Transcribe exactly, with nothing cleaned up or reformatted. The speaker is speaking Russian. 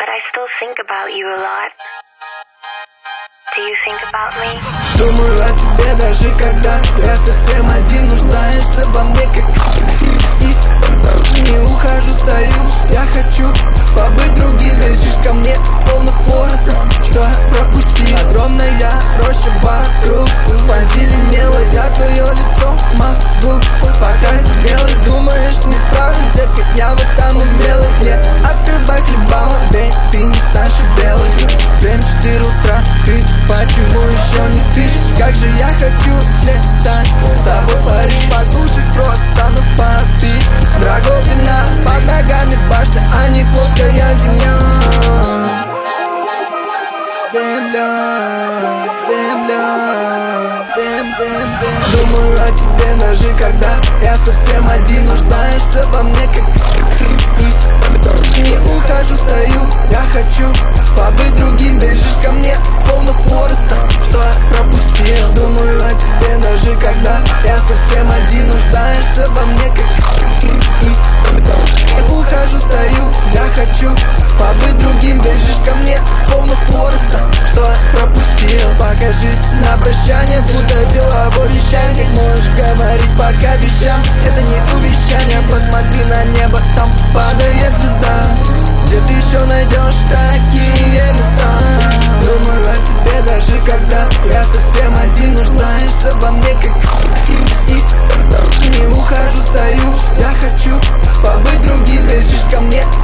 but I still think about you a lot. Do you think about me? Думаю о тебе даже когда я совсем один. Нуждаешься во мне как и не ухожу, стою. Я хочу побыть другим. Бежишь ко мне, словно Форест, что я пропустил. Огромная роща вокруг, позеленела я твое лицо могу покрасить белый. Думаешь, не справлюсь, детка, я вот там умелый. Не открывай хлебала, бей, ты не Саша Белый. Время четыре утра, ты почему еще не спишь? Как же я хочу слетать с тобой в Париж, покушать круассанов, попить дорогого вина. Под ногами башня, а не плоская земля. Земля, земля, зем, зем, зем. Думаю о тебе даже когда я совсем один. Нуждаешься во мне как не ухожу, стою. Я хочу побыть другим. Бежишь ко мне, словно Фореста, что я пропустил. Думаю о тебе даже когда я совсем один. Нуждаешься во мне как не ухожу, стою. Я хочу побыть другим. Бежишь ко мне, словно Фореста, что я пропустил. Покажи на прощание, будто деловое вещание. Как можешь говорить пока вещам, это не увещание. Посмотри на небо, там падает звезда. Где ты еще найдешь такие места? Думаю о тебе даже когда я совсем один. Нуждаешься во мне как и не ухожу, стою. Я хочу побыть другим. Бежишь ко мне,